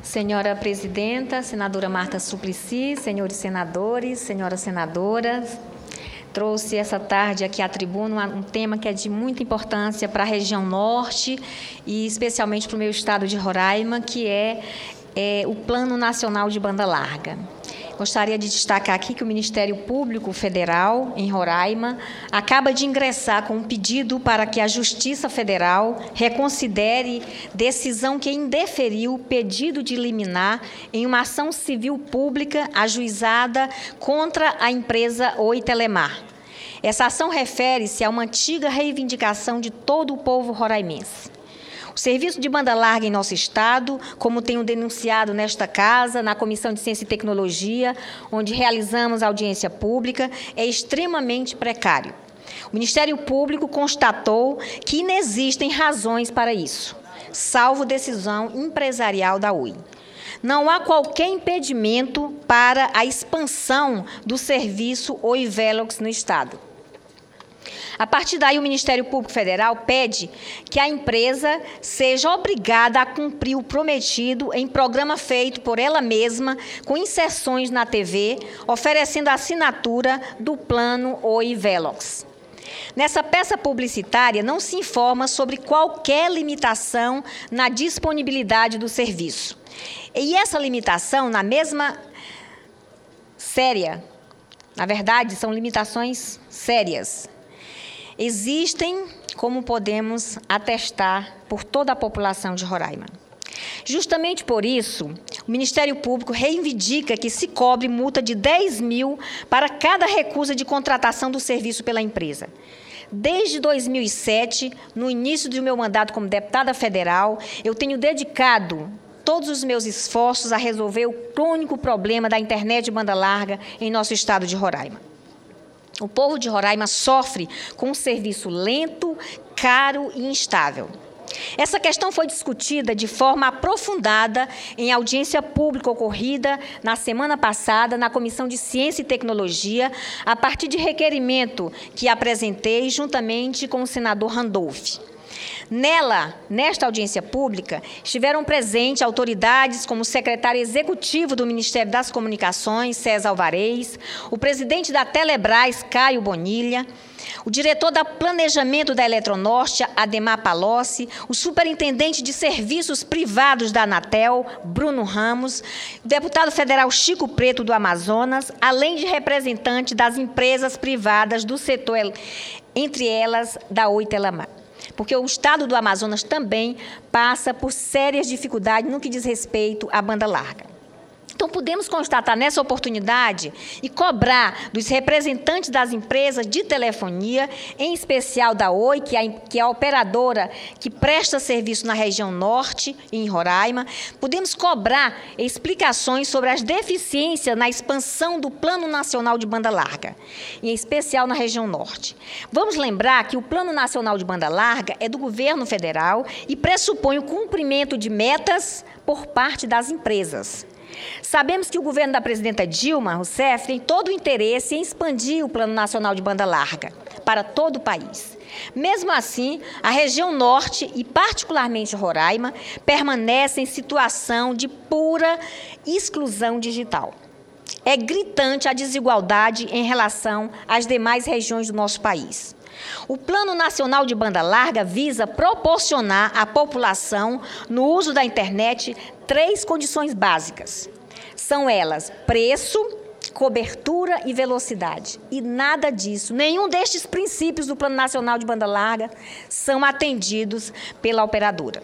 Senhora Presidenta, Senadora Marta Suplicy, senhores senadores, senhoras senadoras, trouxe essa tarde aqui à tribuna um tema que é de muita importância para a região norte e especialmente para o meu estado de Roraima, que é o Plano Nacional de Banda Larga. Gostaria de destacar aqui que o Ministério Público Federal, em Roraima, acaba de ingressar com um pedido para que a Justiça Federal reconsidere decisão que indeferiu pedido de liminar em uma ação civil pública ajuizada contra a empresa Oi Telemar. Essa ação refere-se a uma antiga reivindicação de todo o povo roraimense. O serviço de banda larga em nosso estado, como tenho denunciado nesta casa, na Comissão de Ciência e Tecnologia, onde realizamos audiência pública, é extremamente precário. O Ministério Público constatou que inexistem razões para isso, salvo decisão empresarial da Oi. Não há qualquer impedimento para a expansão do serviço Oi Velox no estado. A partir daí, o Ministério Público Federal pede que a empresa seja obrigada a cumprir o prometido em programa feito por ela mesma, com inserções na TV, oferecendo a assinatura do plano Oi Velox. Nessa peça publicitária, não se informa sobre qualquer limitação na disponibilidade do serviço. E essa limitação, na mesma séria, na verdade, são limitações sérias. Existem, como podemos atestar, por toda a população de Roraima. Justamente por isso, o Ministério Público reivindica que se cobre multa de 10 mil para cada recusa de contratação do serviço pela empresa. Desde 2007, no início do meu mandato como deputada federal, eu tenho dedicado todos os meus esforços a resolver o crônico problema da internet de banda larga em nosso estado de Roraima. O povo de Roraima sofre com um serviço lento, caro e instável. Essa questão foi discutida de forma aprofundada em audiência pública ocorrida na semana passada na Comissão de Ciência e Tecnologia, a partir de requerimento que apresentei juntamente com o senador Randolph. Nesta audiência pública, estiveram presentes autoridades como o secretário executivo do Ministério das Comunicações, César Alvarez, o presidente da Telebrás, Caio Bonilha, o diretor da Planejamento da Eletronorte, Ademar Palocci, o superintendente de serviços privados da Anatel, Bruno Ramos, o deputado federal Chico Preto do Amazonas, além de representantes das empresas privadas do setor, entre elas da Oi Telemar. Porque o estado do Amazonas também passa por sérias dificuldades no que diz respeito à banda larga. Então, podemos constatar nessa oportunidade e cobrar dos representantes das empresas de telefonia, em especial da Oi, que é a operadora que presta serviço na região norte e em Roraima, podemos cobrar explicações sobre as deficiências na expansão do Plano Nacional de Banda Larga, em especial na região norte. Vamos lembrar que o Plano Nacional de Banda Larga é do governo federal e pressupõe o cumprimento de metas por parte das empresas. Sabemos que o governo da presidenta Dilma Rousseff tem todo o interesse em expandir o Plano Nacional de Banda Larga para todo o país. Mesmo assim, a região norte, e particularmente Roraima, permanece em situação de pura exclusão digital. É gritante a desigualdade em relação às demais regiões do nosso país. O Plano Nacional de Banda Larga visa proporcionar à população, no uso da internet, 3 condições básicas. São elas preço, cobertura e velocidade. E nada disso, nenhum destes princípios do Plano Nacional de Banda Larga são atendidos pela operadora.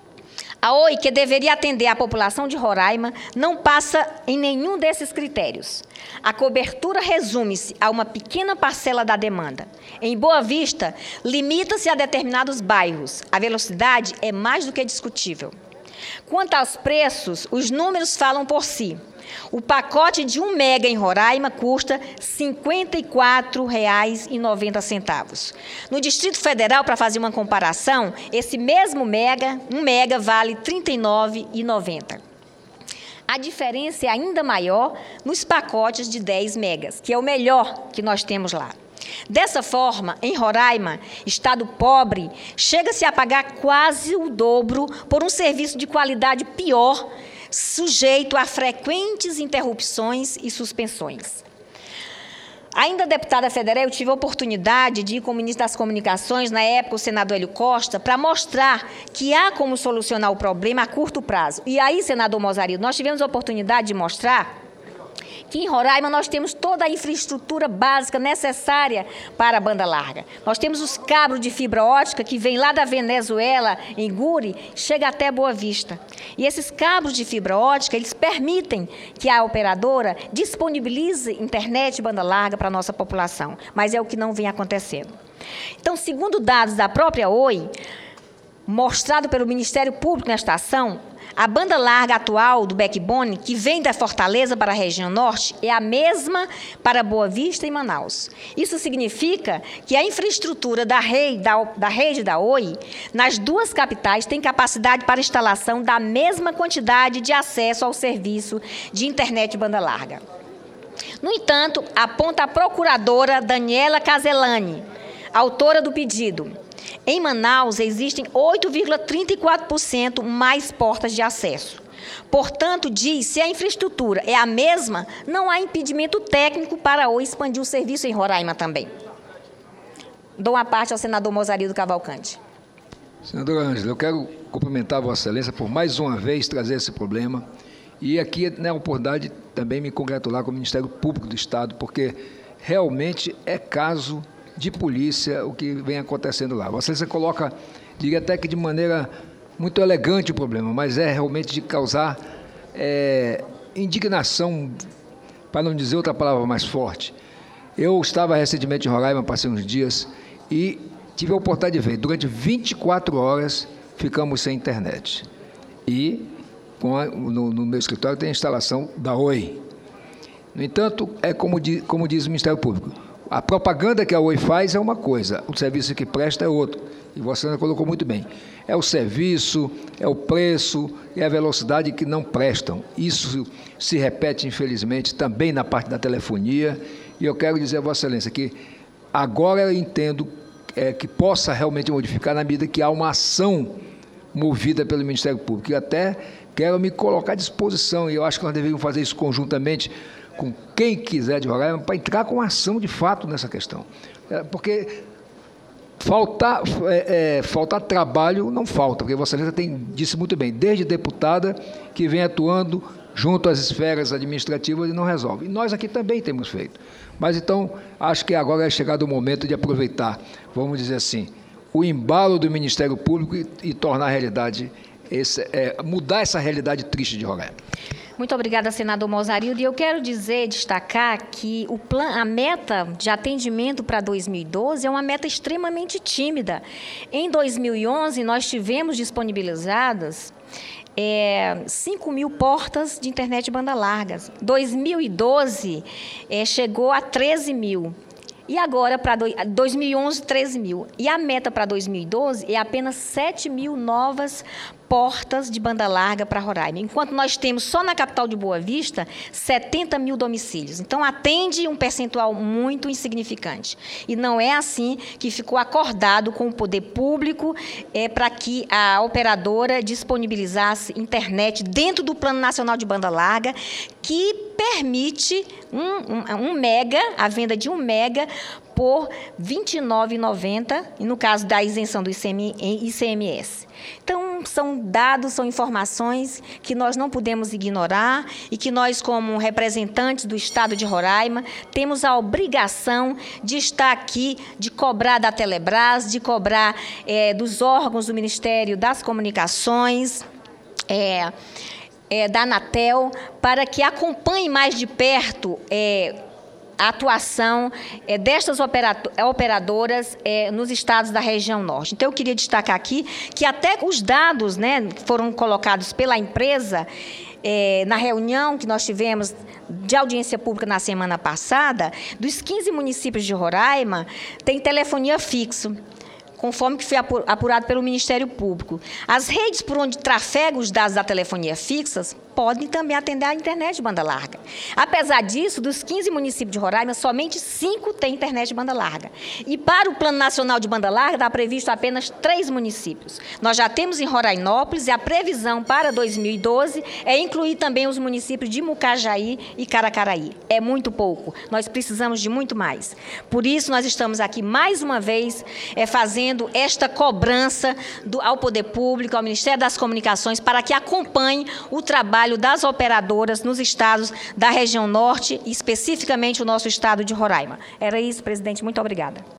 A Oi, que deveria atender a população de Roraima, não passa em nenhum desses critérios. A cobertura resume-se a uma pequena parcela da demanda. Em Boa Vista, limita-se a determinados bairros. A velocidade é mais do que discutível. Quanto aos preços, os números falam por si. O pacote de 1 mega em Roraima custa R$ 54,90. No Distrito Federal, para fazer uma comparação, esse mesmo 1 mega vale R$ 39,90. A diferença é ainda maior nos pacotes de 10 megas, que é o melhor que nós temos lá. Dessa forma, em Roraima, estado pobre, chega-se a pagar quase o dobro por um serviço de qualidade pior, sujeito a frequentes interrupções e suspensões. Ainda deputada federal, eu tive a oportunidade de ir com o ministro das Comunicações, na época o senador Hélio Costa, para mostrar que há como solucionar o problema a curto prazo. E aí, senador Mozarido, nós tivemos a oportunidade de mostrar que em Roraima nós temos toda a infraestrutura básica necessária para a banda larga. Nós temos os cabos de fibra ótica que vêm lá da Venezuela, em Guri, chega até Boa Vista. E esses cabos de fibra ótica, eles permitem que a operadora disponibilize internet e banda larga para a nossa população, mas é o que não vem acontecendo. Então, segundo dados da própria Oi, mostrado pelo Ministério Público nesta ação, a banda larga atual do backbone, que vem da Fortaleza para a região norte, é a mesma para Boa Vista e Manaus. Isso significa que a infraestrutura da rede da Oi, nas duas capitais, tem capacidade para instalação da mesma quantidade de acesso ao serviço de internet de banda larga. No entanto, aponta a procuradora Daniela Caselani, autora do pedido. Em Manaus, existem 8,34% mais portas de acesso. Portanto, diz, se a infraestrutura é a mesma, não há impedimento técnico para Oi expandir o serviço em Roraima também. Dou a parte ao senador Mozarido Cavalcante. Senadora Ângela, eu quero cumprimentar Vossa Excelência por mais uma vez trazer esse problema e aqui na oportunidade também me congratular com o Ministério Público do Estado, porque realmente é caso de polícia o que vem acontecendo lá. Você coloca, diria até que de maneira muito elegante o problema, mas é realmente de causar indignação, para não dizer outra palavra mais forte. Eu estava recentemente em Roraima, passei uns dias, e tive a oportunidade de ver, durante 24 horas ficamos sem internet. E no meu escritório tem a instalação da Oi. No entanto, é como diz o Ministério Público, a propaganda que a Oi faz é uma coisa, o serviço que presta é outro. E você colocou muito bem. É o serviço, é o preço e a velocidade que não prestam. Isso se repete, infelizmente, também na parte da telefonia. E eu quero dizer a Vossa Excelência que agora eu entendo que possa realmente modificar na medida que há uma ação movida pelo Ministério Público. E até quero me colocar à disposição, e eu acho que nós deveríamos fazer isso conjuntamente com quem quiser de Roraima, para entrar com ação de fato nessa questão. Porque faltar trabalho não falta, porque Vossa Excelência disse muito bem, desde deputada que vem atuando junto às esferas administrativas e não resolve. E nós aqui também temos feito. Mas então, acho que agora é chegado o momento de aproveitar, vamos dizer assim, o embalo do Ministério Público e tornar a realidade, mudar essa realidade triste de Roraima. Muito obrigada, senador Mozarido. E eu quero destacar que a meta de atendimento para 2012 é uma meta extremamente tímida. Em 2011, nós tivemos disponibilizadas 5.000 portas de internet de banda larga. 2012, chegou a 13.000. E agora, para 2011, 13.000. E a meta para 2012 é apenas 7.000 novas portas de banda larga para Roraima, enquanto nós temos só na capital de Boa Vista 70.000 domicílios. Então, atende um percentual muito insignificante. E não é assim que ficou acordado com o poder público para que a operadora disponibilizasse internet dentro do Plano Nacional de Banda Larga, que permite a venda de 1 mega por R$ 29,90, e no caso da isenção do ICMS. Então, são dados, são informações que nós não podemos ignorar e que nós, como representantes do Estado de Roraima, temos a obrigação de estar aqui, de cobrar da Telebrás, de cobrar dos órgãos do Ministério das Comunicações, da Anatel, para que acompanhe mais de perto a atuação destas operadoras nos estados da região norte. Então, eu queria destacar aqui que até os dados, foram colocados pela empresa na reunião que nós tivemos de audiência pública na semana passada, dos 15 municípios de Roraima, tem telefonia fixa, conforme que foi apurado pelo Ministério Público. As redes por onde trafegam os dados da telefonia fixas podem também atender à internet de banda larga. Apesar disso, dos 15 municípios de Roraima, somente 5 têm internet de banda larga. E para o Plano Nacional de Banda Larga, está previsto apenas 3 municípios. Nós já temos em Rorainópolis e a previsão para 2012 é incluir também os municípios de Mucajaí e Caracaraí. É muito pouco. Nós precisamos de muito mais. Por isso, nós estamos aqui mais uma vez fazendo esta cobrança ao Poder Público, ao Ministério das Comunicações, para que acompanhe o trabalho das operadoras nos estados da região norte, e especificamente o nosso estado de Roraima. Era isso, presidente. Muito obrigada.